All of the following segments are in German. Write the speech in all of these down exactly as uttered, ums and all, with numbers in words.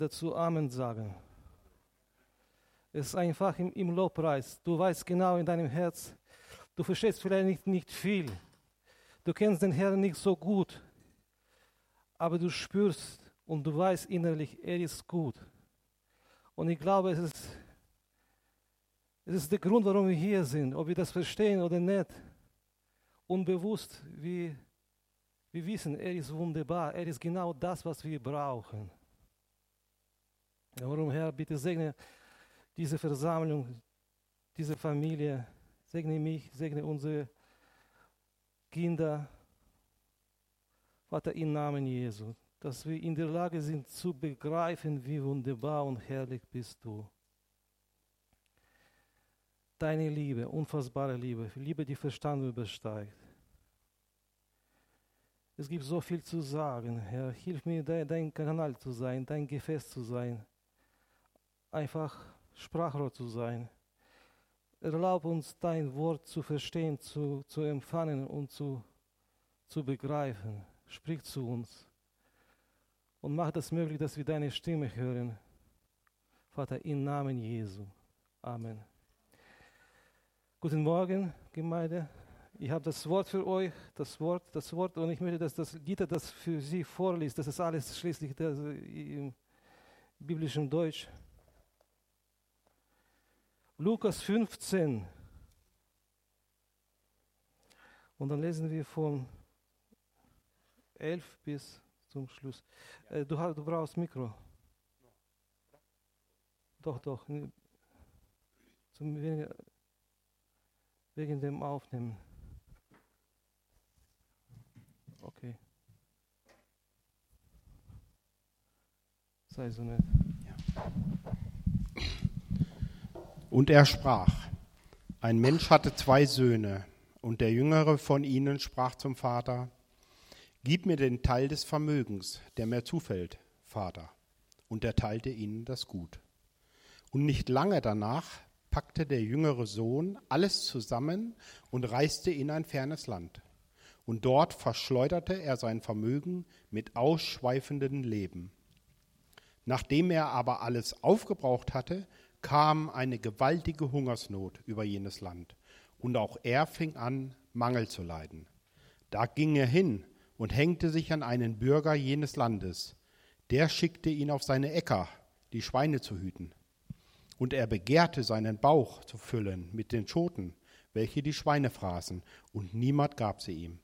dazu Amen sagen. Es ist einfach im, im Lobpreis. Du weißt genau in deinem Herz, du verstehst vielleicht nicht, nicht viel. Du kennst den Herrn nicht so gut. Aber du spürst und du weißt innerlich, er ist gut. Und ich glaube, es ist, es ist der Grund, warum wir hier sind. Ob wir das verstehen oder nicht. Unbewusst, wir, wir wissen, er ist wunderbar. Er ist genau das, was wir brauchen. Darum, Herr, bitte segne diese Versammlung, diese Familie. Segne mich, segne unsere Kinder. Vater, im Namen Jesu, dass wir in der Lage sind zu begreifen, wie wunderbar und herrlich bist du. Deine Liebe, unfassbare Liebe, Liebe, die Verstand übersteigt. Es gibt so viel zu sagen, Herr. Hilf mir, dein, dein Kanal zu sein, dein Gefäß zu sein. Einfach Sprachrohr zu sein. Erlaub uns, dein Wort zu verstehen, zu, zu empfangen und zu, zu begreifen. Sprich zu uns und mach das möglich, dass wir deine Stimme hören. Vater, im Namen Jesu. Amen. Guten Morgen, Gemeinde. Ich habe das Wort für euch, das Wort, das Wort, und ich möchte, dass das Dieter das für Sie vorliest. Das ist alles schließlich das, im biblischen Deutsch. Lukas fünfzehn. Und dann lesen wir von elf bis zum Schluss. Äh, du, du brauchst Mikro. Doch, doch. Zum, wegen, wegen dem Aufnehmen. Okay. Sei so nett. Ja. Und er sprach, ein Mensch hatte zwei Söhne, und der jüngere von ihnen sprach zum Vater, gib mir den Teil des Vermögens, der mir zufällt, Vater. Und er teilte ihnen das Gut. Und nicht lange danach packte der jüngere Sohn alles zusammen und reiste in ein fernes Land. Und dort verschleuderte er sein Vermögen mit ausschweifendem Leben. Nachdem er aber alles aufgebraucht hatte, kam eine gewaltige Hungersnot über jenes Land. Und auch er fing an, Mangel zu leiden. Da ging er hin und hängte sich an einen Bürger jenes Landes. Der schickte ihn auf seine Äcker, die Schweine zu hüten. Und er begehrte, seinen Bauch zu füllen mit den Schoten, welche die Schweine fraßen, und niemand gab sie ihm.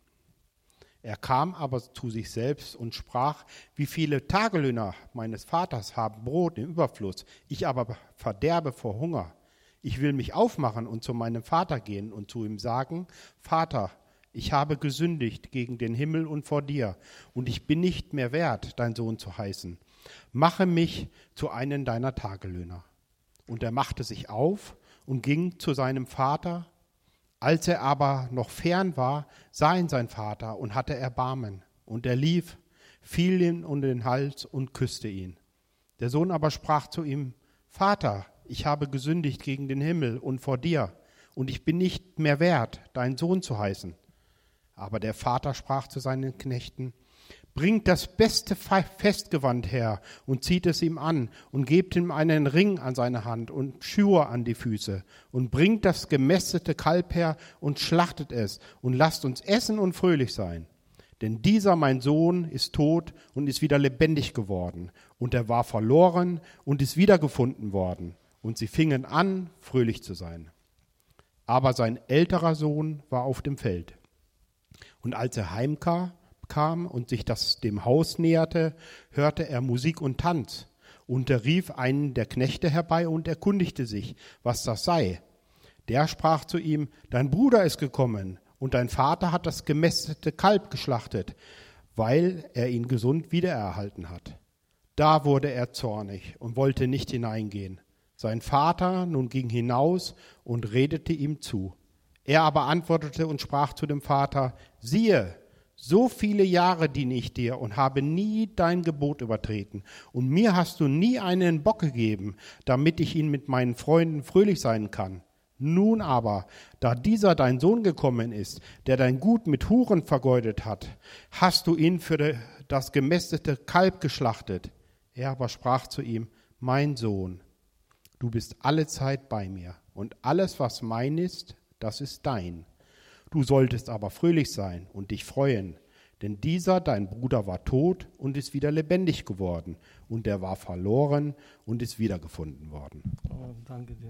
Er kam aber zu sich selbst und sprach, wie viele Tagelöhner meines Vaters haben Brot im Überfluss, ich aber verderbe vor Hunger. Ich will mich aufmachen und zu meinem Vater gehen und zu ihm sagen, Vater, ich habe gesündigt gegen den Himmel und vor dir, und ich bin nicht mehr wert, dein Sohn zu heißen. Mache mich zu einem deiner Tagelöhner. Und er machte sich auf und ging zu seinem Vater. Als er aber noch fern war, sah ihn sein Vater und hatte Erbarmen. Und er lief, fiel ihm um den Hals und küsste ihn. Der Sohn aber sprach zu ihm, Vater, ich habe gesündigt gegen den Himmel und vor dir, und ich bin nicht mehr wert, dein Sohn zu heißen. Aber der Vater sprach zu seinen Knechten, bringt das beste Festgewand her und zieht es ihm an und gebt ihm einen Ring an seine Hand und Schuhe an die Füße und bringt das gemästete Kalb her und schlachtet es und lasst uns essen und fröhlich sein. Denn dieser, mein Sohn, ist tot und ist wieder lebendig geworden und er war verloren und ist wiedergefunden worden. Und sie fingen an, fröhlich zu sein. Aber sein älterer Sohn war auf dem Feld. Und als er heimkam, kam und sich das dem Haus näherte, hörte er Musik und Tanz. Und er rief einen der Knechte herbei und erkundigte sich, was das sei. Der sprach zu ihm, dein Bruder ist gekommen, und dein Vater hat das gemästete Kalb geschlachtet, weil er ihn gesund wiedererhalten hat. Da wurde er zornig und wollte nicht hineingehen. Sein Vater nun ging hinaus und redete ihm zu. Er aber antwortete und sprach zu dem Vater, siehe, so viele Jahre diene ich dir und habe nie dein Gebot übertreten. Und mir hast du nie einen Bock gegeben, damit ich ihn mit meinen Freunden fröhlich sein kann. Nun aber, da dieser dein Sohn gekommen ist, der dein Gut mit Huren vergeudet hat, hast du ihn für das gemästete Kalb geschlachtet. Er aber sprach zu ihm: Mein Sohn, du bist alle Zeit bei mir, und alles, was mein ist, das ist dein. Du solltest aber fröhlich sein und dich freuen, denn dieser, dein Bruder, war tot und ist wieder lebendig geworden, und der war verloren und ist wiedergefunden worden. Oh, danke dir.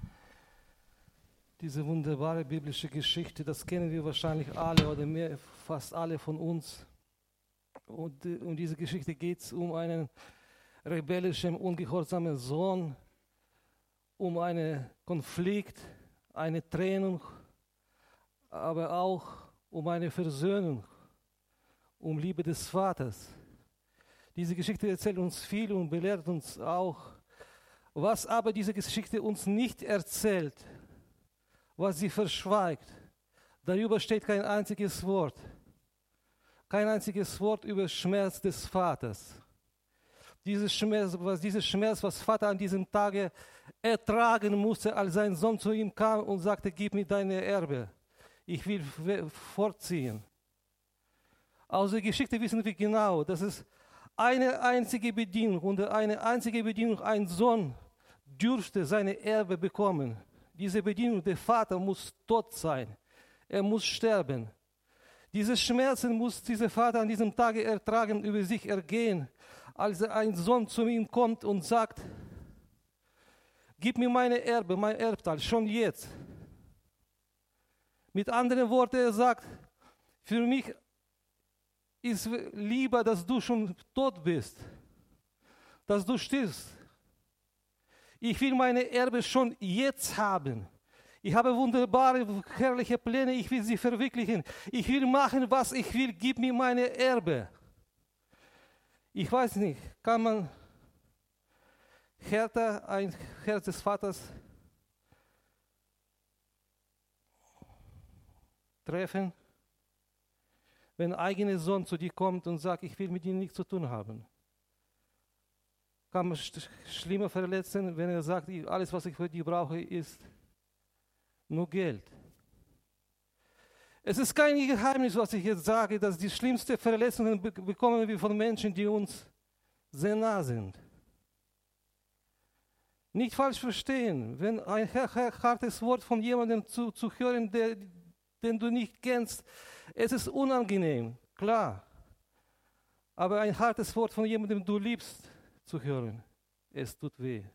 Diese wunderbare biblische Geschichte, das kennen wir wahrscheinlich alle oder mehr, fast alle von uns. Und um uh, diese Geschichte geht es um einen rebellischen, ungehorsamen Sohn, um einen Konflikt, eine Trennung, aber auch um eine Versöhnung, um Liebe des Vaters. Diese Geschichte erzählt uns viel und belehrt uns auch. Was aber diese Geschichte uns nicht erzählt, was sie verschweigt, darüber steht kein einziges Wort. Kein einziges Wort über Schmerz des Vaters. Dieses Schmerz, was, dieses Schmerz, was Vater an diesem Tage ertragen musste, als sein Sohn zu ihm kam und sagte: Gib mir deine Erbe, ich will fortziehen. Aus der Geschichte wissen wir genau, dass es eine einzige Bedingung, unter eine einzige Bedingung ein Sohn dürfte seine Erbe bekommen. Diese Bedingung: der Vater muss tot sein, er muss sterben. Diese Schmerzen muss dieser Vater an diesem Tage ertragen, über sich ergehen, als ein Sohn zu ihm kommt und sagt: Gib mir meine Erbe, mein Erbteil, schon jetzt. Mit anderen Worten, er sagt: Für mich ist lieber, dass du schon tot bist, dass du stirbst. Ich will meine Erbe schon jetzt haben. Ich habe wunderbare, herrliche Pläne, ich will sie verwirklichen. Ich will machen, was ich will, gib mir meine Erbe. Ich weiß nicht, kann man härter ein Herz des Vaters treffen, wenn ein eigener Sohn zu dir kommt und sagt: Ich will mit ihm nichts zu tun haben? Kann man sch- schlimmer verletzen, wenn er sagt: Alles, was ich für dich brauche, ist nur Geld. Es ist kein Geheimnis, was ich jetzt sage, dass die schlimmsten Verletzungen be- bekommen wir von Menschen, die uns sehr nah sind. Nicht falsch verstehen, wenn ein hartes Wort von jemandem zu, zu hören, der, den du nicht kennst, es ist unangenehm, klar. Aber ein hartes Wort von jemandem, den du liebst, zu hören, es tut weh.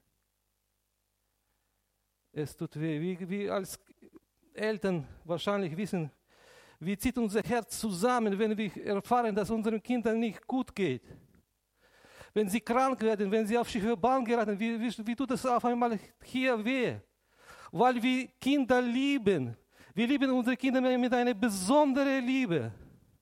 Es tut weh. Wie, wie als Eltern wahrscheinlich wissen, wie zieht unser Herz zusammen, wenn wir erfahren, dass unseren Kindern nicht gut geht. Wenn sie krank werden, wenn sie auf schiefe Bahn geraten, wie, wie, wie tut das auf einmal hier weh? Weil wir Kinder lieben. Wir lieben unsere Kinder mit einer besonderen Liebe.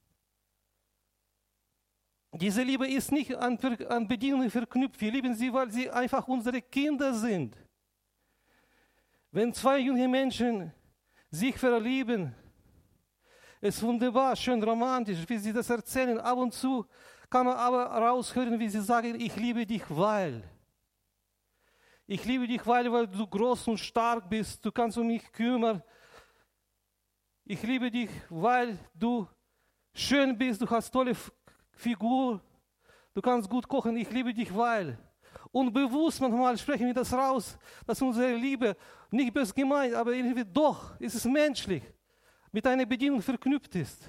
Diese Liebe ist nicht an, an Bedingungen verknüpft. Wir lieben sie, weil sie einfach unsere Kinder sind. Wenn zwei junge Menschen sich verlieben, ist wunderbar, schön romantisch, wie sie das erzählen. Ab und zu kann man aber raushören, wie sie sagen: Ich liebe dich, weil. Ich liebe dich, weil, weil du groß und stark bist, du kannst um mich kümmern. Ich liebe dich, weil du schön bist, du hast tolle Figur, du kannst gut kochen. Ich liebe dich, weil. Und bewusst manchmal sprechen wir das raus, dass unsere Liebe nicht böse gemeint, aber irgendwie doch, ist es menschlich, mit einer Bedingung verknüpft ist.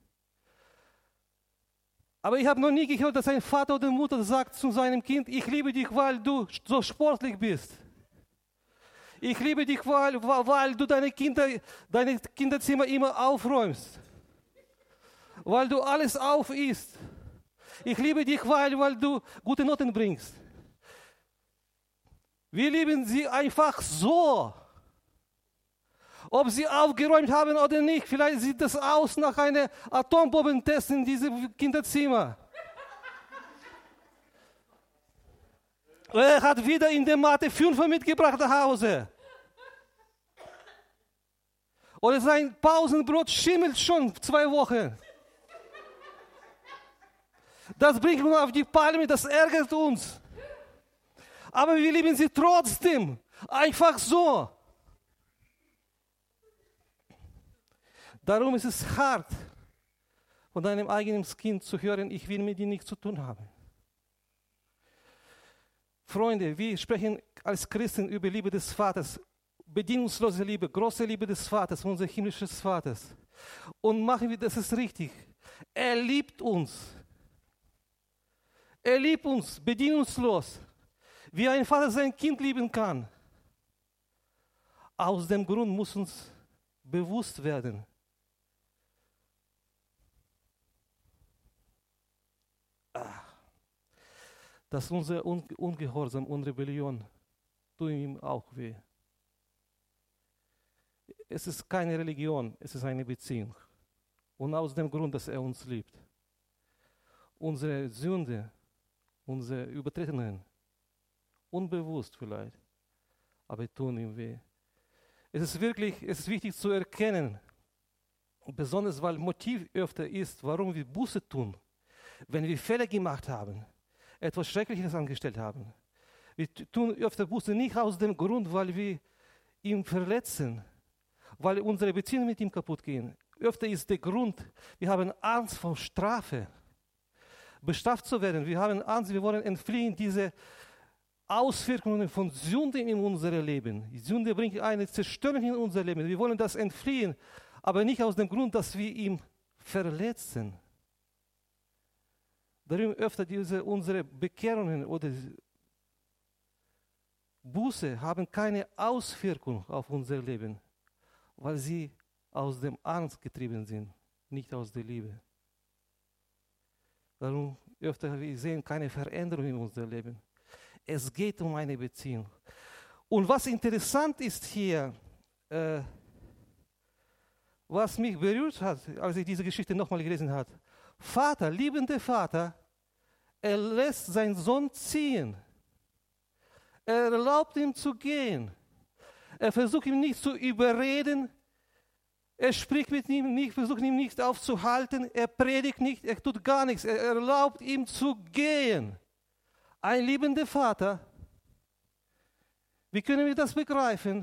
Aber ich habe noch nie gehört, dass ein Vater oder Mutter sagt zu seinem Kind: Ich liebe dich, weil du so sportlich bist. Ich liebe dich, weil, weil du deine, Kinder, deine Kinderzimmer immer aufräumst. Weil du alles aufisst. Ich liebe dich, weil, weil du gute Noten bringst. Wir lieben sie einfach so. Ob sie aufgeräumt haben oder nicht, vielleicht sieht das aus nach einem Atombombentest in diesem Kinderzimmer. Er hat wieder in der Mathe Fünfer mitgebracht nach Hause. Oder sein Pausenbrot schimmelt schon zwei Wochen. Das bringt uns auf die Palme, das ärgert uns. Aber wir lieben sie trotzdem. Einfach so. Darum ist es hart, von deinem eigenen Kind zu hören: Ich will mit dir nichts zu tun haben. Freunde, wir sprechen als Christen über Liebe des Vaters, bedingungslose Liebe, große Liebe des Vaters, unseres himmlischen Vaters. Und machen wir, das ist richtig. Er liebt uns. Er liebt uns bedingungslos, wie ein Vater sein Kind lieben kann. Aus dem Grund muss uns bewusst werden, dass unser Ungehorsam und Rebellion tun ihm auch weh. Es ist keine Religion, es ist eine Beziehung. Und aus dem Grund, dass er uns liebt. Unsere Sünde, unsere Übertretungen, unbewusst vielleicht, aber tun ihm weh. Es ist wirklich, es ist wichtig zu erkennen, besonders weil Motiv öfter ist, warum wir Buße tun, wenn wir Fehler gemacht haben, etwas Schreckliches angestellt haben. Wir tun öfter Buße nicht aus dem Grund, weil wir ihn verletzen, weil unsere Beziehungen mit ihm kaputt gehen. Öfter ist der Grund, wir haben Angst vor Strafe, bestraft zu werden. Wir haben Angst, wir wollen entfliehen, diese Auswirkungen von Sünde in unser Leben. Die Sünde bringt eine Zerstörung in unser Leben. Wir wollen das entfliehen, aber nicht aus dem Grund, dass wir ihn verletzen. Darum öfter diese unsere Bekehrungen oder Buße haben keine Auswirkung auf unser Leben, weil sie aus dem Angst getrieben sind, nicht aus der Liebe. Darum öfter wir sehen keine Veränderung in unserem Leben. Es geht um eine Beziehung. Und was interessant ist hier, äh, was mich berührt hat, als ich diese Geschichte nochmal gelesen habe, Vater, liebender Vater, er lässt seinen Sohn ziehen. Er erlaubt ihm zu gehen. Er versucht ihn nicht zu überreden. Er spricht mit ihm nicht, versucht ihn nicht aufzuhalten. Er predigt nicht, er tut gar nichts. Er erlaubt ihm zu gehen. Ein liebender Vater. Wie können wir das begreifen?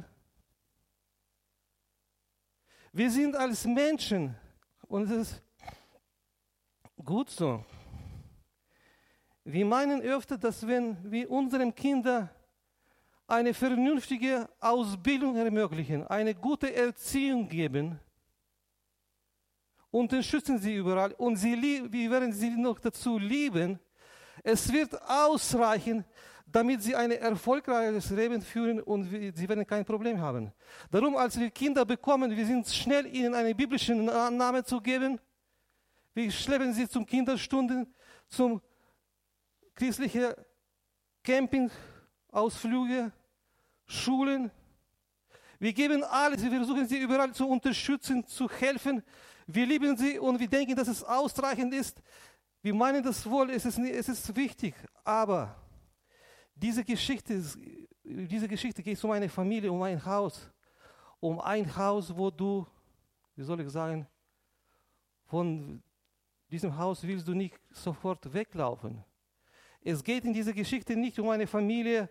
Wir sind als Menschen, und es ist gut so, wir meinen öfter, dass wenn wir unseren Kindern eine vernünftige Ausbildung ermöglichen, eine gute Erziehung geben, unterstützen sie überall und sie, wir werden sie noch dazu lieben, es wird ausreichen, damit sie ein erfolgreiches Leben führen und sie werden kein Problem haben. Darum, als wir Kinder bekommen, wir sind schnell, ihnen einen biblischen Namen zu geben. Wir schleppen sie zum Kinderstunden, zum christlichen Campingausflüge, Schulen. Wir geben alles, wir versuchen sie überall zu unterstützen, zu helfen. Wir lieben sie und wir denken, dass es ausreichend ist. Wir meinen das wohl, es ist, es ist wichtig, aber diese Geschichte, diese Geschichte geht um eine Familie, um ein Haus, um ein Haus, wo du, wie soll ich sagen, von diesem Haus willst du nicht sofort weglaufen. Es geht in dieser Geschichte nicht um eine Familie,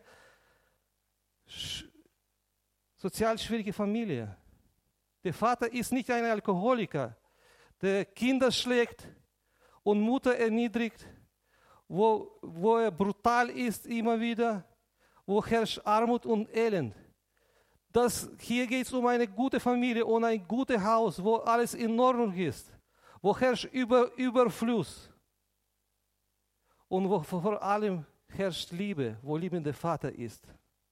sozial schwierige Familie. Der Vater ist nicht ein Alkoholiker, der Kinder schlägt und Mutter erniedrigt, wo, wo er brutal ist immer wieder, wo herrscht Armut und Elend. Das, hier geht es um eine gute Familie und ein gutes Haus, wo alles in Ordnung ist, wo herrscht Über, Überfluss und wo vor allem herrscht Liebe, wo liebender Vater ist.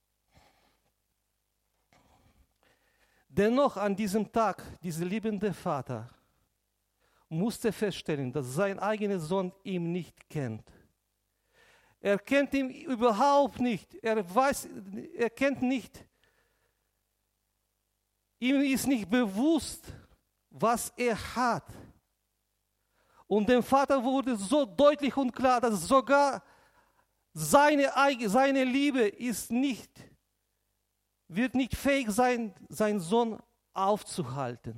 Dennoch an diesem Tag, dieser liebende Vater musste feststellen, dass sein eigener Sohn ihn nicht kennt. Er kennt ihn überhaupt nicht. Er weiß, er kennt nicht. Ihm ist nicht bewusst, was er hat. Und dem Vater wurde so deutlich und klar, dass sogar seine, seine Liebe ist nicht, wird nicht fähig sein, seinen Sohn aufzuhalten.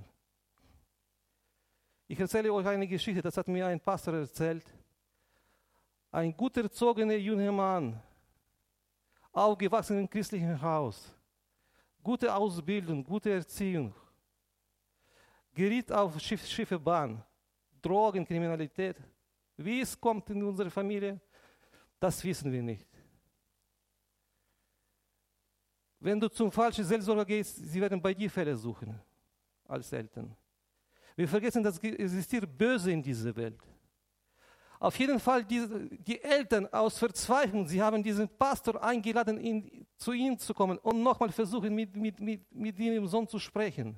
Ich erzähle euch eine Geschichte, das hat mir ein Pastor erzählt. Ein gut erzogener junger Mann, aufgewachsen im christlichen Haus, gute Ausbildung, gute Erziehung, geriet auf Schiff, schiefe Bahn, Drogen, Kriminalität. Wie es kommt in unsere Familie, das wissen wir nicht. Wenn du zum falschen Seelsorger gehst, sie werden bei dir Fehler suchen, als Eltern. Wir vergessen, dass es existiert Böse in dieser Welt. Auf jeden Fall, die, die Eltern aus Verzweiflung, sie haben diesen Pastor eingeladen, ihn, zu ihnen zu kommen und nochmal versuchen, mit, mit, mit, mit ihrem Sohn zu sprechen.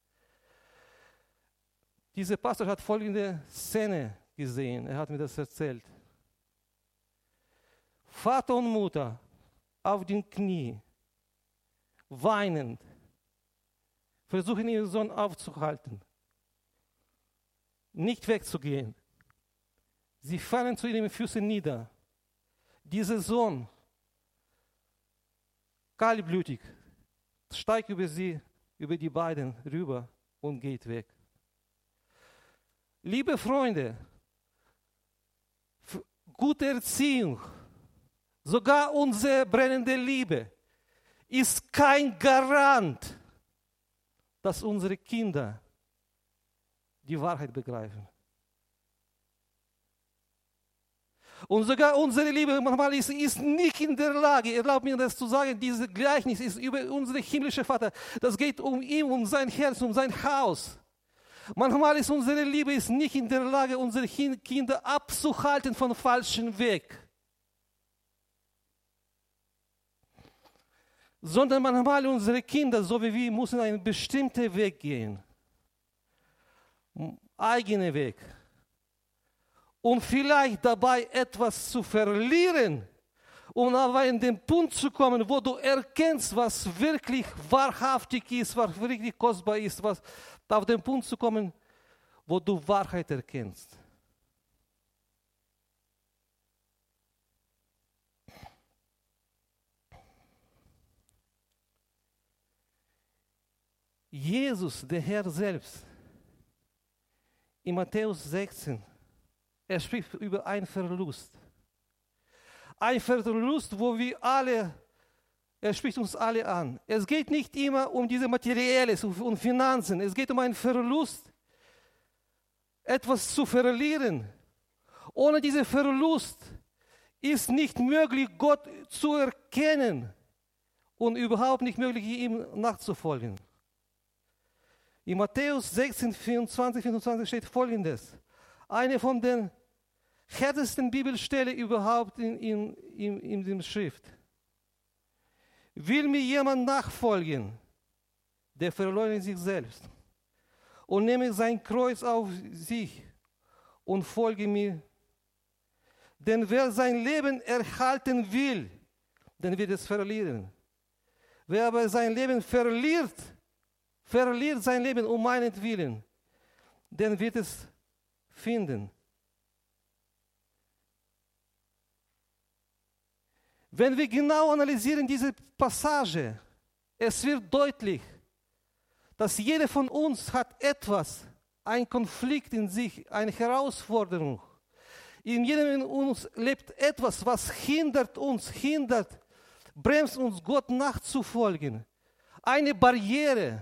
Dieser Pastor hat folgende Szene gesehen, er hat mir das erzählt. Vater und Mutter auf den Knie, weinend, versuchen ihren Sohn aufzuhalten, nicht wegzugehen. Sie fallen zu ihren Füßen nieder. Dieser Sohn, kaltblütig, steigt über sie, über die beiden rüber und geht weg. Liebe Freunde, gute Erziehung, sogar unsere brennende Liebe, ist kein Garant, dass unsere Kinder die Wahrheit begreifen. Und sogar unsere Liebe manchmal ist, ist nicht in der Lage, erlaubt mir das zu sagen, dieses Gleichnis ist über unseren himmlischen Vater. Das geht um ihn, um sein Herz, um sein Haus. Manchmal ist unsere Liebe ist nicht in der Lage, unsere Kinder abzuhalten vom falschen Weg. Sondern manchmal unsere Kinder, so wie wir, müssen einen bestimmten Weg gehen. Eigenen Weg. Um vielleicht dabei etwas zu verlieren, um aber in den Punkt zu kommen, wo du erkennst, was wirklich wahrhaftig ist, was wirklich kostbar ist, was auf den Punkt zu kommen, wo du Wahrheit erkennst. Jesus, der Herr selbst, in Matthäus sechzehn, er spricht über einen Verlust. Ein Verlust, wo wir alle, er spricht uns alle an. Es geht nicht immer um diese Materielles, um Finanzen. Es geht um einen Verlust, etwas zu verlieren. Ohne diesen Verlust ist nicht möglich, Gott zu erkennen und überhaupt nicht möglich, ihm nachzufolgen. In Matthäus sechzehn, vierundzwanzig, fünfundzwanzig steht Folgendes. Eine von den härtesten Bibelstellen überhaupt in, in, in, in der Schrift. Will mir jemand nachfolgen, der verleugnet sich selbst und nehme sein Kreuz auf sich und folge mir. Denn wer sein Leben erhalten will, den wird es verlieren. Wer aber sein Leben verliert, verliert sein Leben um meinetwillen, den wird es finden. Wenn wir genau analysieren diese Passage, es wird deutlich, dass jeder von uns hat etwas, ein Konflikt in sich, eine Herausforderung. In jedem von uns lebt etwas, was hindert uns, hindert, bremst uns, Gott nachzufolgen. Eine Barriere.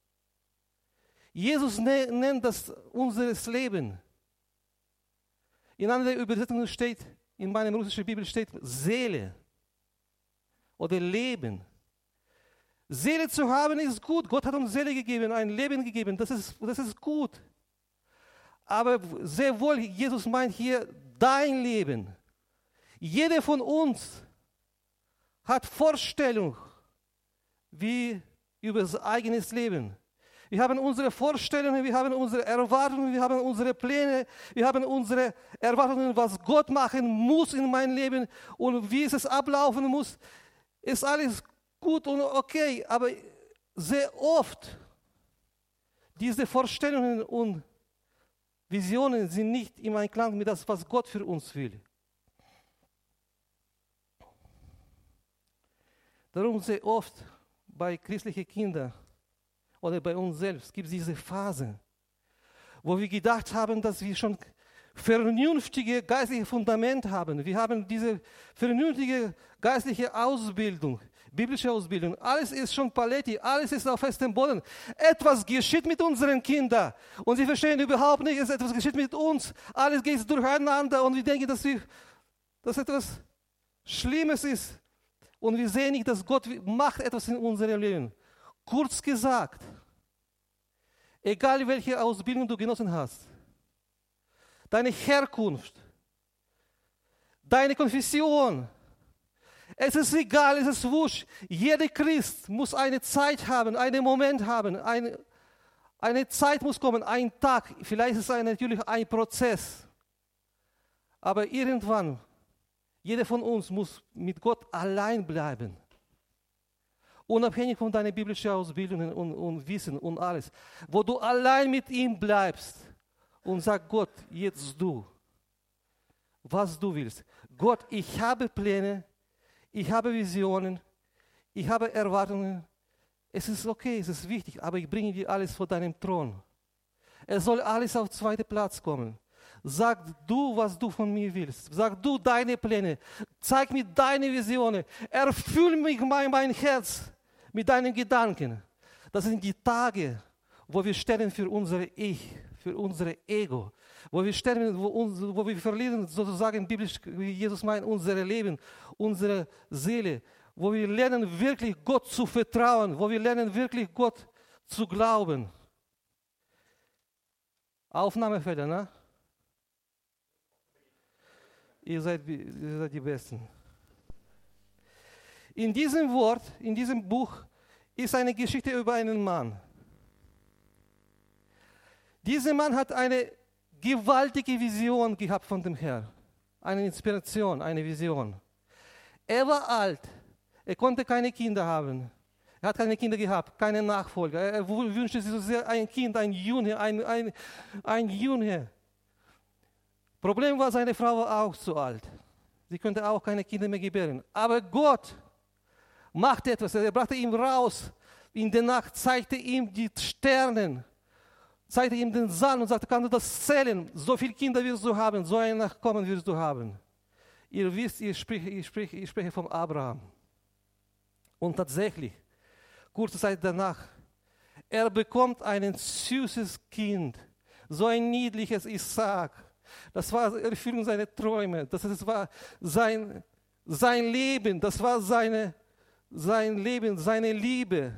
Jesus nennt das unser Leben. In einer Übersetzung steht, in meiner russischen Bibel steht Seele oder Leben. Seele zu haben ist gut. Gott hat uns Seele gegeben, ein Leben gegeben. Das ist, das ist gut. Aber sehr wohl, Jesus meint hier dein Leben. Jeder von uns hat Vorstellung wie über sein eigenes Leben. Wir haben unsere Vorstellungen, wir haben unsere Erwartungen, wir haben unsere Pläne, wir haben unsere Erwartungen, was Gott machen muss in meinem Leben und wie es ablaufen muss. Ist alles gut und okay, aber sehr oft diese Vorstellungen und Visionen sind nicht im Einklang mit das, was Gott für uns will. Darum sehr oft bei christlichen Kindern oder bei uns selbst gibt es diese Phase, wo wir gedacht haben, dass wir schon vernünftige geistliche Fundament haben. Wir haben diese vernünftige geistliche Ausbildung, biblische Ausbildung. Alles ist schon Paletti, alles ist auf festem Boden. Etwas geschieht mit unseren Kindern und sie verstehen überhaupt nicht, dass etwas geschieht mit uns. Alles geht durcheinander und wir denken, dass, wir, dass etwas Schlimmes ist. Und wir sehen nicht, dass Gott macht etwas in unserem Leben. Kurz gesagt, egal welche Ausbildung du genossen hast, deine Herkunft, deine Konfession, es ist egal, es ist wurscht. Jeder Christ muss eine Zeit haben, einen Moment haben, eine, eine Zeit muss kommen, ein Tag, vielleicht ist es natürlich ein Prozess, aber irgendwann, jeder von uns muss mit Gott allein bleiben. Unabhängig von deiner biblischen Ausbildung und, und Wissen und alles. Wo du allein mit ihm bleibst und sagst, Gott, jetzt du, was du willst. Gott, ich habe Pläne, ich habe Visionen, ich habe Erwartungen. Es ist okay, es ist wichtig, aber ich bringe dir alles vor deinem Thron. Es soll alles auf zweiten Platz kommen. Sag du, was du von mir willst. Sag du deine Pläne. Zeig mir deine Visionen. Erfüll mich mein, mein Herz mit deinen Gedanken. Das sind die Tage, wo wir sterben für unser Ich, für unser Ego. Wo wir sterben, wo, uns, wo wir verlieren, sozusagen biblisch, wie Jesus meint, unser Leben, unsere Seele. Wo wir lernen, wirklich Gott zu vertrauen. Wo wir lernen, wirklich Gott zu glauben. Aufnahmefehler, ne? Ihr seid, ihr seid die Besten. In diesem Wort, in diesem Buch, ist eine Geschichte über einen Mann. Dieser Mann hat eine gewaltige Vision gehabt von dem Herrn. Eine Inspiration, eine Vision. Er war alt. Er konnte keine Kinder haben. Er hat keine Kinder gehabt, keine Nachfolger. Er wünschte sich so sehr ein Kind, ein Junge, ein, ein, ein Junge. Problem war, seine Frau war auch zu alt. Sie konnte auch keine Kinder mehr gebären. Aber Gott machte etwas. Er brachte ihn raus in der Nacht, zeigte ihm die Sterne, zeigte ihm den Sand und sagte, kannst du das zählen? So viele Kinder wirst du haben, so ein Nachkommen wirst du haben. Ihr wisst, ich spreche, ich spreche, ich spreche von Abraham. Und tatsächlich, kurze Zeit danach, er bekommt ein süßes Kind, so ein niedliches Isaak. Das war die Erfüllung seiner Träume, das war sein, sein Leben, das war seine, sein Leben, seine Liebe.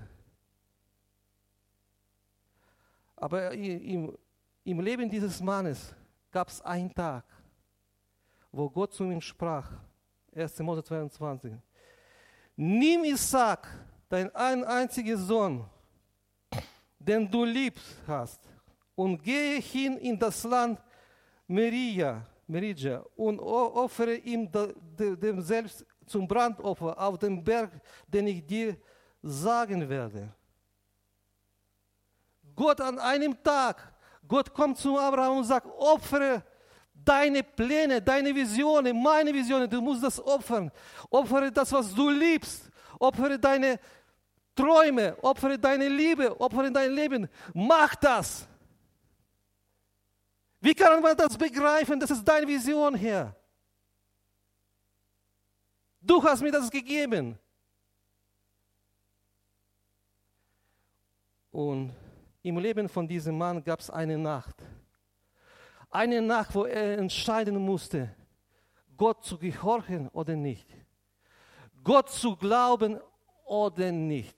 Aber im, im Leben dieses Mannes gab es einen Tag, wo Gott zu ihm sprach, erster Mose zweiundzwanzig. Nimm Isaak, dein ein einziger Sohn, den du lieb hast, und gehe hin in das Land Meria, Merija, und opfere ihm dem selbst zum Brandopfer auf dem Berg, den ich dir sagen werde. Gott an einem Tag, Gott kommt zu Abraham und sagt, opfere deine Pläne, deine Visionen, meine Visionen, du musst das opfern. Opfere das, was du liebst. Opfere deine Träume, opfere deine Liebe, opfere dein Leben. Mach das. Wie kann man das begreifen? Das ist deine Vision, Herr. Du hast mir das gegeben. Und im Leben von diesem Mann gab es eine Nacht. Eine Nacht, wo er entscheiden musste, Gott zu gehorchen oder nicht. Gott zu glauben oder nicht.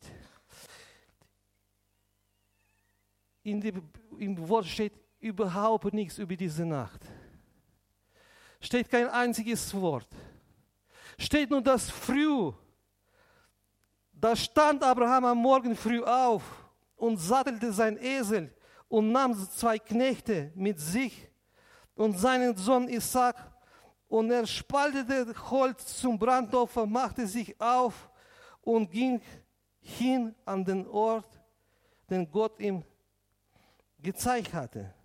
In dem, im Wort steht überhaupt nichts über diese Nacht. Steht kein einziges Wort. Steht nur das früh. Da stand Abraham am Morgen früh auf und sattelte sein Esel und nahm zwei Knechte mit sich und seinen Sohn Isaak, und er spaltete Holz zum Brandopfer, machte sich auf und ging hin an den Ort, den Gott ihm gezeigt hatte.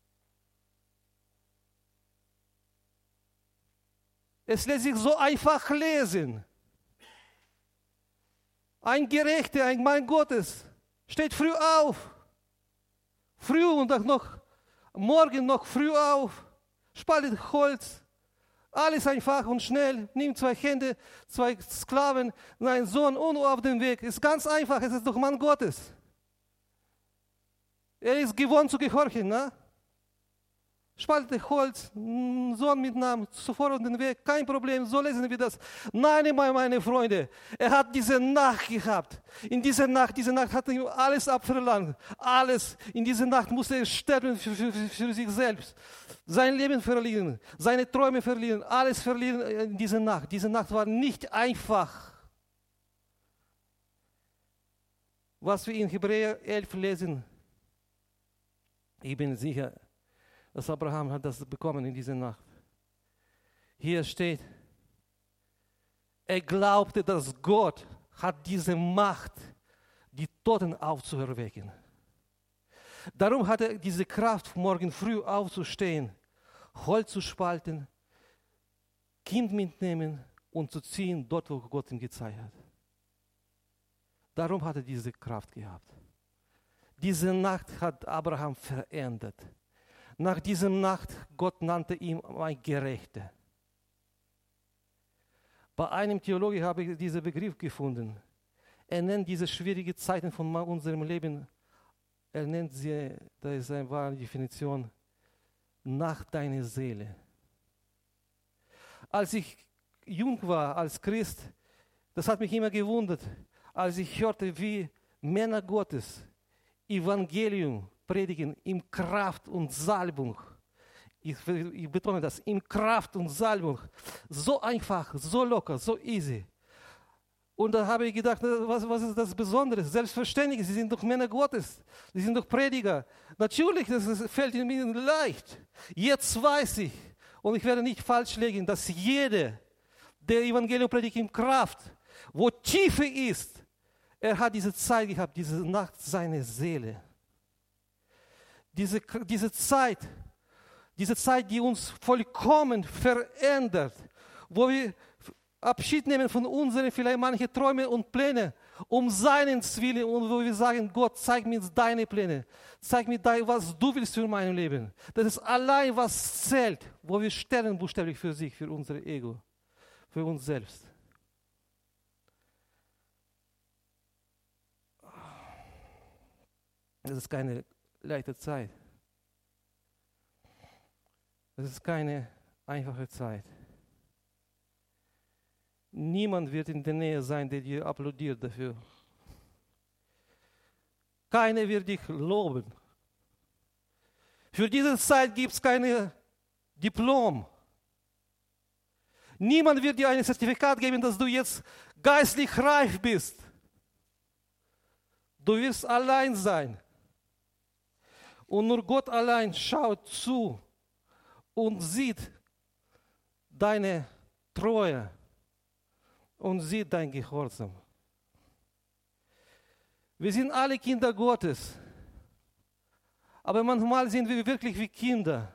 Es lässt sich so einfach lesen. Ein Gerechter, ein Mann Gottes, steht früh auf. Früh und noch morgen noch früh auf, spaltet Holz. Alles einfach und schnell, nimmt zwei Hände, zwei Sklaven, einen Sohn und auf den Weg. Ist ganz einfach, es ist doch Mann Gottes. Er ist gewohnt zu gehorchen, ne? Spalte Holz, Sohn mitnahm, sofort auf den Weg, kein Problem, so lesen wir das. Nein, meine Freunde, er hat diese Nacht gehabt. In dieser Nacht, diese Nacht hat ihm alles abverlangt. Alles. In dieser Nacht musste er sterben für, für, für sich selbst. Sein Leben verlieren, seine Träume verlieren, alles verlieren in dieser Nacht. Diese Nacht war nicht einfach. Was wir in Hebräer elf lesen, ich bin sicher, dass Abraham hat das bekommen in dieser Nacht. Hier steht, er glaubte, dass Gott hat diese Macht, die Toten aufzuerwecken. Darum hat er diese Kraft, morgen früh aufzustehen, Holz zu spalten, Kind mitnehmen und zu ziehen, dort, wo Gott ihm gezeigt hat. Darum hat er diese Kraft gehabt. Diese Nacht hat Abraham verändert. Nach dieser Nacht, Gott nannte ihn ein Gerechter. Bei einem Theologe habe ich diesen Begriff gefunden. Er nennt diese schwierigen Zeiten von unserem Leben, er nennt sie, das ist eine wahre Definition, Nacht deiner Seele. Als ich jung war, als Christ, das hat mich immer gewundert, als ich hörte, wie Männer Gottes Evangelium predigen in Kraft und Salbung. Ich, ich betone das, in Kraft und Salbung. So einfach, so locker, so easy. Und da habe ich gedacht, was, was ist das Besondere? Selbstverständlich, sie sind doch Männer Gottes, sie sind doch Prediger. Natürlich, das ist, fällt ihnen leicht. Jetzt weiß ich, und ich werde nicht falsch legen, dass jeder, der Evangelium predigt in Kraft, wo Tiefe ist, er hat diese Zeit gehabt, diese Nacht seiner Seele. Diese, diese Zeit, diese Zeit, die uns vollkommen verändert, wo wir Abschied nehmen von unseren, vielleicht manche Träume und Pläne, um seinen Willen, und wo wir sagen, Gott, zeig mir deine Pläne, zeig mir, was du willst für mein Leben. Das ist allein, was zählt, wo wir sterben buchstäblich für sich, für unser Ego, für uns selbst. Das ist keine leichte Zeit. Das ist keine einfache Zeit. Niemand wird in der Nähe sein, der dir applaudiert dafür. Keiner wird dich loben. Für diese Zeit gibt es kein Diplom. Niemand wird dir ein Zertifikat geben, dass du jetzt geistlich reif bist. Du wirst allein sein. Und nur Gott allein schaut zu und sieht deine Treue und sieht dein Gehorsam. Wir sind alle Kinder Gottes, aber manchmal sind wir wirklich wie Kinder.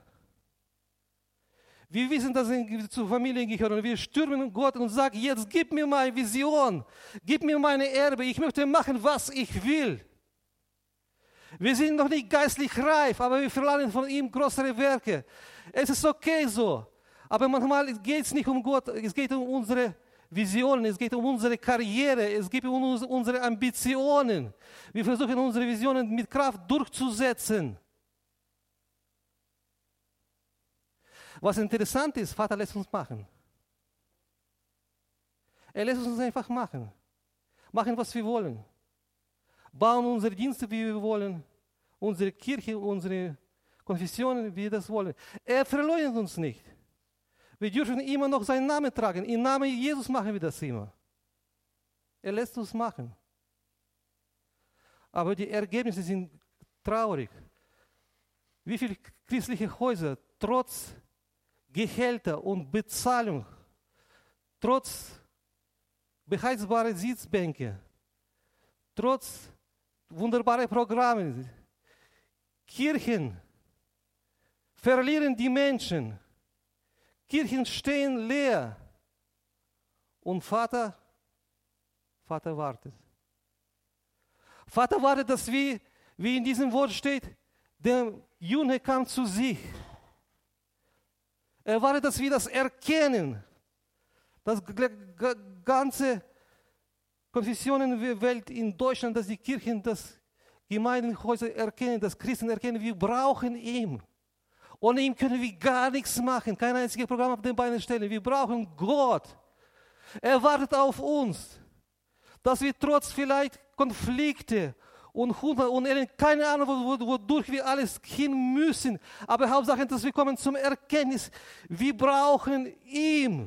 Wir wissen, dass wir zur Familie gehören. Wir stürmen Gott und sagen, jetzt gib mir meine Vision, gib mir meine Erbe, ich möchte machen, was ich will. Wir sind noch nicht geistlich reif, aber wir verlangen von ihm größere Werke. Es ist okay so, aber manchmal geht es nicht um Gott, es geht um unsere Visionen, es geht um unsere Karriere, es geht um unsere Ambitionen. Wir versuchen unsere Visionen mit Kraft durchzusetzen. Was interessant ist, Vater lässt uns machen. Er lässt uns einfach machen. Machen, was wir wollen. Bauen unsere Dienste, wie wir wollen. Unsere Kirche, unsere Konfessionen, wie wir das wollen. Er verleugnet uns nicht. Wir dürfen immer noch seinen Namen tragen. Im Namen Jesus machen wir das immer. Er lässt uns machen. Aber die Ergebnisse sind traurig. Wie viele christliche Häuser trotz Gehälter und Bezahlung, trotz beheizbarer Sitzbänke, trotz wunderbarer Programme, Kirchen verlieren die Menschen. Kirchen stehen leer. Und Vater, Vater wartet. Vater wartet, dass wir, wie in diesem Wort steht, der Junge kam zu sich. Er wartet, dass wir das erkennen. Das ganze Konfessionenwelt in Deutschland, dass die Kirchen, dass Gemeindenhäuser erkennen, dass Christen erkennen, wir brauchen ihn. Ohne ihn können wir gar nichts machen, kein einziges Programm auf den Beinen stellen. Wir brauchen Gott. Er wartet auf uns, dass wir trotz vielleicht Konflikte und Hunger und Elend, keine Ahnung, wodurch wir alles hin müssen, aber Hauptsache, dass wir kommen zum Erkenntnis, wir brauchen ihn.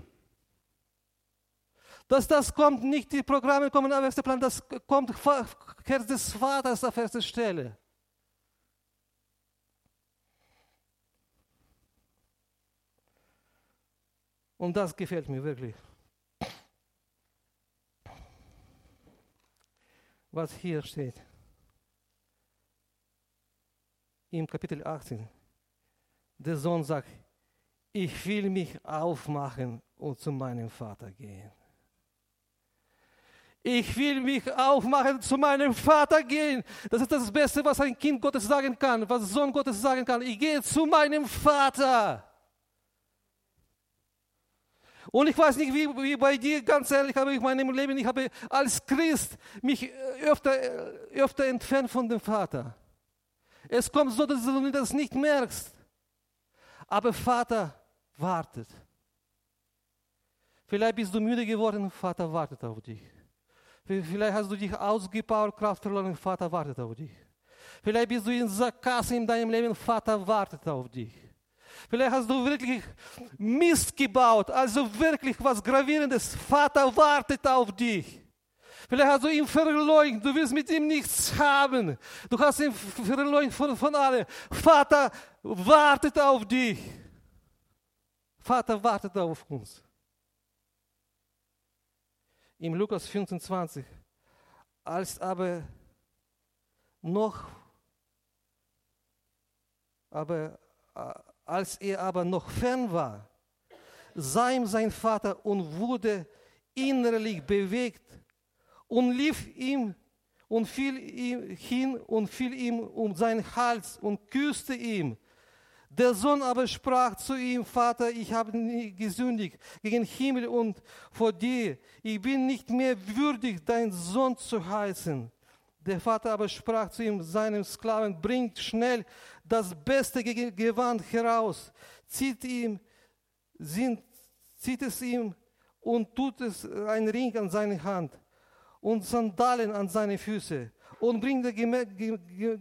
Dass das kommt, nicht die Programme kommen auf erster Plan, das kommt Herz des Vaters auf erster Stelle. Und das gefällt mir wirklich. Was hier steht. Im Kapitel achtzehn. Der Sohn sagt, ich will mich aufmachen und zu meinem Vater gehen. Ich will mich aufmachen, zu meinem Vater gehen. Das ist das Beste, was ein Kind Gottes sagen kann, was Sohn Gottes sagen kann. Ich gehe zu meinem Vater. Und ich weiß nicht, wie, wie bei dir, ganz ehrlich, habe ich in meinem Leben, ich habe als Christ mich öfter, öfter entfernt von dem Vater. Es kommt so, dass du das nicht merkst. Aber Vater wartet. Vielleicht bist du müde geworden, Vater wartet auf dich. Vielleicht hast du dich ausgepowert, Kraft verloren, Vater wartet auf dich. Vielleicht bist du in Sackgasse in deinem Leben, Vater wartet auf dich. Vielleicht hast du wirklich Mist gebaut, also wirklich was Gravierendes. Vater wartet auf dich. Vielleicht hast du ihn verleugnet, du willst mit ihm nichts haben. Du hast ihn verleugnet von, von allen. Vater wartet auf dich. Vater wartet auf uns. Im Lukas fünfundzwanzig, als aber noch, aber als er aber noch fern war, sah ihm sein Vater und wurde innerlich bewegt und lief ihm und fiel ihm hin und fiel ihm um seinen Hals und küsste ihn. Der Sohn aber sprach zu ihm, Vater, ich habe nie gesündigt gegen den Himmel und vor dir. Ich bin nicht mehr würdig, dein Sohn zu heißen. Der Vater aber sprach zu ihm, seinem Sklaven, bringt schnell das beste Gewand heraus, zieht, ihm, zieht es ihm und tut es einen Ring an seine Hand und Sandalen an seine Füße und bringt das gem, gem,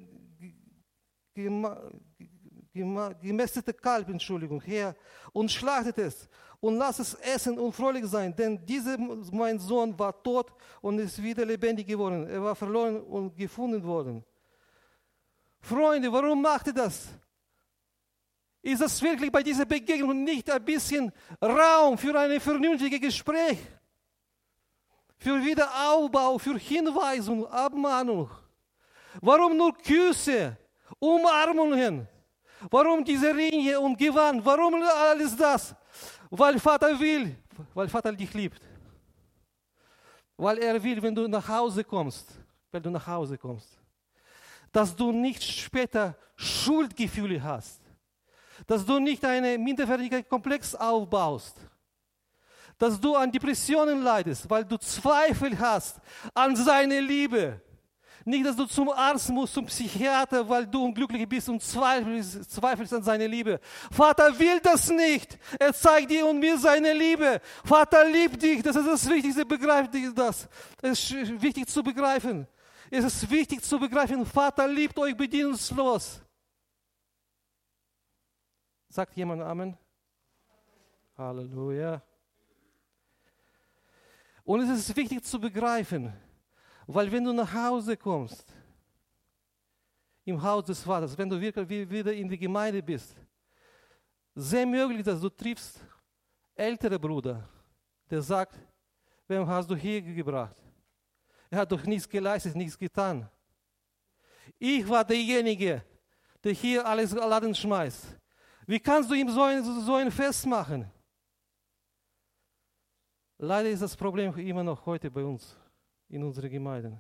gem, gem, gemästete Kalb, Entschuldigung, her und schlachtet es und lasst es essen und fröhlich sein, denn dieser mein Sohn war tot und ist wieder lebendig geworden. Er war verloren und gefunden worden. Freunde, warum macht ihr das? Ist das wirklich bei dieser Begegnung nicht ein bisschen Raum für ein vernünftiges Gespräch? Für Wiederaufbau, für Hinweisung, Abmahnung? Warum nur Küsse, Umarmungen? Warum diese Ringe und Gewand? Warum alles das? Weil Vater will, weil Vater dich liebt. Weil er will, wenn du nach Hause kommst, wenn du nach Hause kommst, dass du nicht später Schuldgefühle hast, dass du nicht einen Minderwertigkeitskomplex aufbaust, dass du an Depressionen leidest, weil du Zweifel hast an seine Liebe. Nicht, dass du zum Arzt musst, zum Psychiater, weil du unglücklich bist und zweifelst, zweifelst an seine Liebe. Vater will das nicht. Er zeigt dir und mir seine Liebe. Vater liebt dich. Das ist das Wichtigste. Begreif das. Es ist wichtig zu begreifen. Es ist wichtig zu begreifen. Vater liebt euch bedienungslos. Sagt jemand Amen? Halleluja. Und es ist wichtig zu begreifen. Weil wenn du nach Hause kommst, im Haus des Vaters, wenn du wirklich wieder in die Gemeinde bist, sehr möglich, dass du triffst ältere Bruder, der sagt, wem hast du hier gebracht? Er hat doch nichts geleistet, nichts getan. Ich war derjenige, der hier alles Laden schmeißt. Wie kannst du ihm so ein, so ein Fest machen? Leider ist das Problem immer noch heute bei uns. In unseren Gemeinden.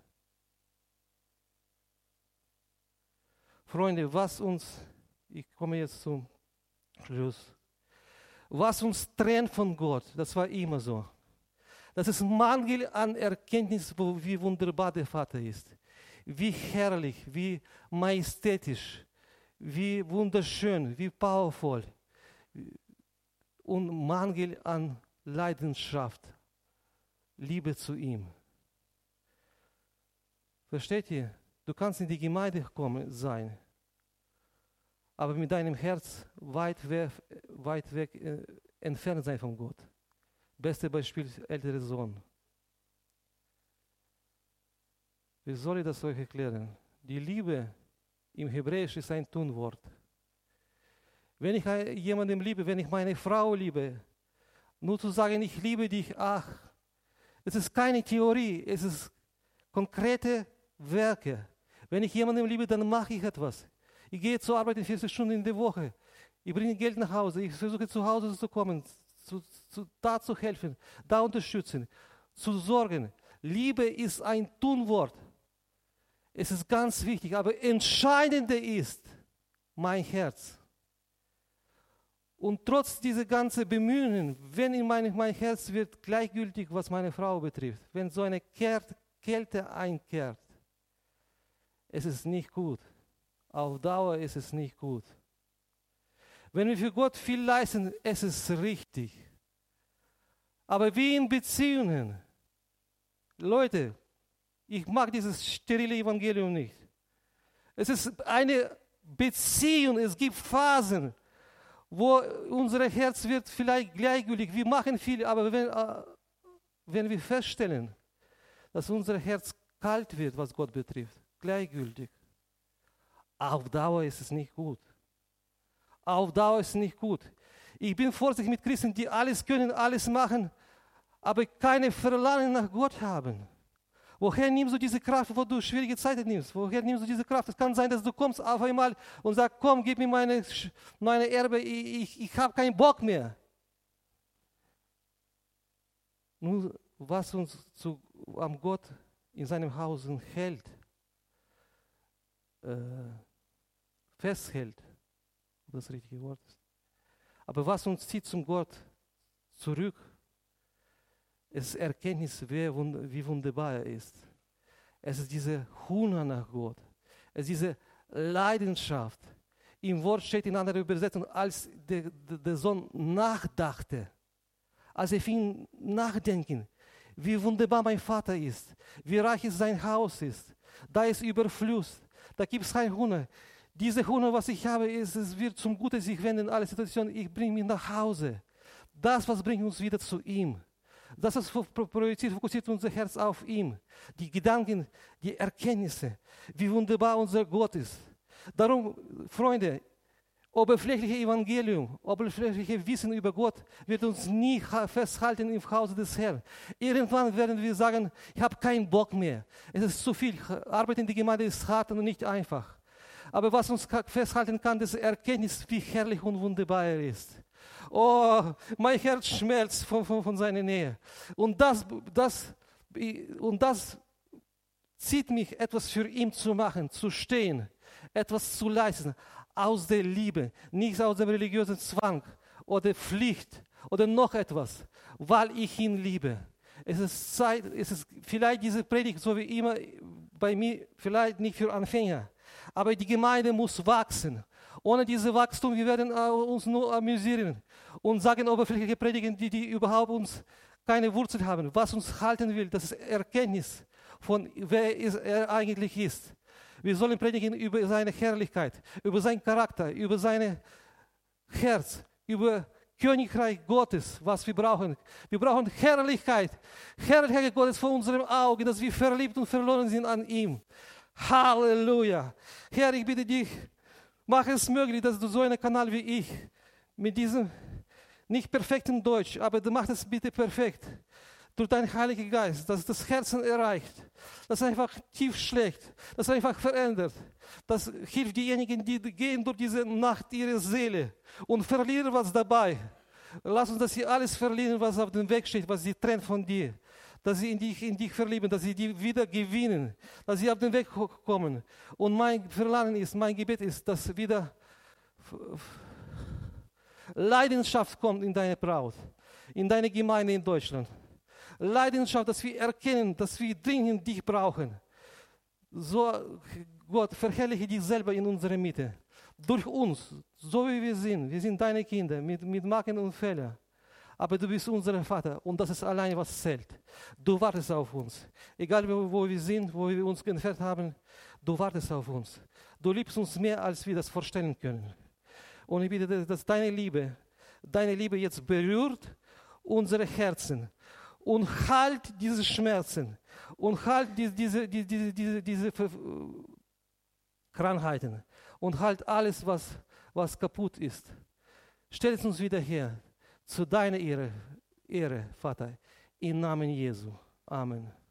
Freunde, was uns, ich komme jetzt zum Schluss, was uns trennt von Gott, das war immer so. Das ist Mangel an Erkenntnis, wie wunderbar der Vater ist, wie herrlich, wie majestätisch, wie wunderschön, wie powervoll und Mangel an Leidenschaft, Liebe zu ihm. Versteht ihr? Du kannst in die Gemeinde kommen sein, aber mit deinem Herz weit weg, weit weg äh, entfernt sein von Gott. Beste Beispiel, ältere Sohn. Wie soll ich das euch erklären? Die Liebe im Hebräisch ist ein Tunwort. Wenn ich jemanden liebe, wenn ich meine Frau liebe, nur zu sagen, ich liebe dich, ach, es ist keine Theorie, es ist konkrete Werke. Wenn ich jemanden liebe, dann mache ich etwas. Ich gehe zur Arbeit in vierzig Stunden in der Woche. Ich bringe Geld nach Hause. Ich versuche zu Hause zu kommen, zu, zu, da zu helfen, da unterstützen, zu sorgen. Liebe ist ein Tunwort. Es ist ganz wichtig, aber entscheidender ist mein Herz. Und trotz dieser ganzen Bemühungen, wenn in mein, mein Herz wird gleichgültig, was meine Frau betrifft, wenn so eine Kälte einkehrt, es ist nicht gut. Auf Dauer ist es nicht gut. Wenn wir für Gott viel leisten, es ist richtig. Aber wie in Beziehungen, Leute, ich mag dieses sterile Evangelium nicht. Es ist eine Beziehung, es gibt Phasen, wo unser Herz wird vielleicht gleichgültig. Wir machen viel, aber wenn, äh, wenn wir feststellen, dass unser Herz kalt wird, was Gott betrifft, gleichgültig, auf Dauer ist es nicht gut. Auf Dauer ist es nicht gut. Ich bin vorsichtig mit Christen, die alles können, alles machen, aber keine Verlangen nach Gott haben. Woher nimmst du diese Kraft, wo du schwierige Zeiten nimmst? Woher nimmst du diese Kraft? Es kann sein, dass du kommst auf einmal und sagst, komm, gib mir meine, meine Erbe, ich, ich, ich habe keinen Bock mehr. Nun, was uns zu, am Gott in seinem Haus hält, äh, festhält, ob das richtige Wort ist. Aber was uns zieht zum Gott zurück, ist Erkenntnis, wer, wie wunderbar er ist. Es ist diese Hunger nach Gott. Es ist diese Leidenschaft. Im Wort steht in anderer Übersetzung, als der, der, der Sohn nachdachte, als er fing nachdenken, wie wunderbar mein Vater ist, wie reich sein Haus ist. Da ist Überfluss, da gibt es keinen Hunger. Diese Hunger, was ich habe, ist, es wird zum Guten sich wenden in alle Situationen. Ich bringe mich nach Hause. Das, was bringt uns wieder zu ihm. Das, was projiziert, fokussiert unser Herz auf ihm. Die Gedanken, die Erkenntnisse, wie wunderbar unser Gott ist. Darum, Freunde, oberflächliche Evangelium, oberflächliche Wissen über Gott wird uns nie festhalten im Hause des Herrn. Irgendwann werden wir sagen, ich habe keinen Bock mehr. Es ist zu viel. Arbeit in der Gemeinde ist hart und nicht einfach. Aber was uns festhalten kann, das Erkenntnis, wie herrlich und wunderbar er ist. Oh, mein Herz schmelzt von, von, von seiner Nähe. Und das, das, und das zieht mich, etwas für ihn zu machen, zu stehen, etwas zu leisten, aus der Liebe, nicht aus dem religiösen Zwang oder Pflicht oder noch etwas, weil ich ihn liebe. Es ist Zeit, es ist vielleicht diese Predigt, so wie immer bei mir, vielleicht nicht für Anfänger, aber die Gemeinde muss wachsen. Ohne dieses Wachstum, wir werden uns nur amüsieren und sagen oberflächliche Predigen, die, die überhaupt uns keine Wurzel haben. Was uns halten will, das ist Erkenntnis von wer er eigentlich ist. Wir sollen predigen über seine Herrlichkeit, über seinen Charakter, über sein Herz, über Königreich Gottes, was wir brauchen. Wir brauchen Herrlichkeit, Herrlichkeit Gottes vor unserem Auge, dass wir verliebt und verloren sind an ihm. Halleluja. Herr, ich bitte dich, mach es möglich, dass du so einen Kanal wie ich mit diesem nicht perfekten Deutsch, aber du machst es bitte perfekt, durch deinen Heiligen Geist, dass das Herzen erreicht, das einfach tief schlägt, das einfach verändert. Das hilft diejenigen, die gehen durch diese Nacht ihre Seele und verlieren was dabei. Lass uns, dass sie alles verlieren, was auf dem Weg steht, was sie trennt von dir. Dass sie in dich, in dich verlieben, dass sie die wieder gewinnen, dass sie auf den Weg kommen. Und mein Verlangen ist, mein Gebet ist, dass wieder Leidenschaft kommt in deine Braut, in deine Gemeinde in Deutschland. Leidenschaft, dass wir erkennen, dass wir dringend dich brauchen. So, Gott, verherrliche dich selber in unserer Mitte. durch uns, so wie wir sind. Wir sind deine Kinder mit, mit Macken und Fehlern. Aber du bist unser Vater und das ist allein, was zählt. Du wartest auf uns. Egal, wo, wo wir sind, wo wir uns entfernt haben, du wartest auf uns. Du liebst uns mehr, als wir das vorstellen können. Und ich bitte, dass deine Liebe, deine Liebe jetzt berührt unsere Herzen und halt diese Schmerzen und halt diese, diese, diese, diese, diese Krankheiten und halt alles, was, was kaputt ist. Stell es uns wieder her. Zu deiner Ehre, Ehre, Vater, im Namen Jesu. Amen.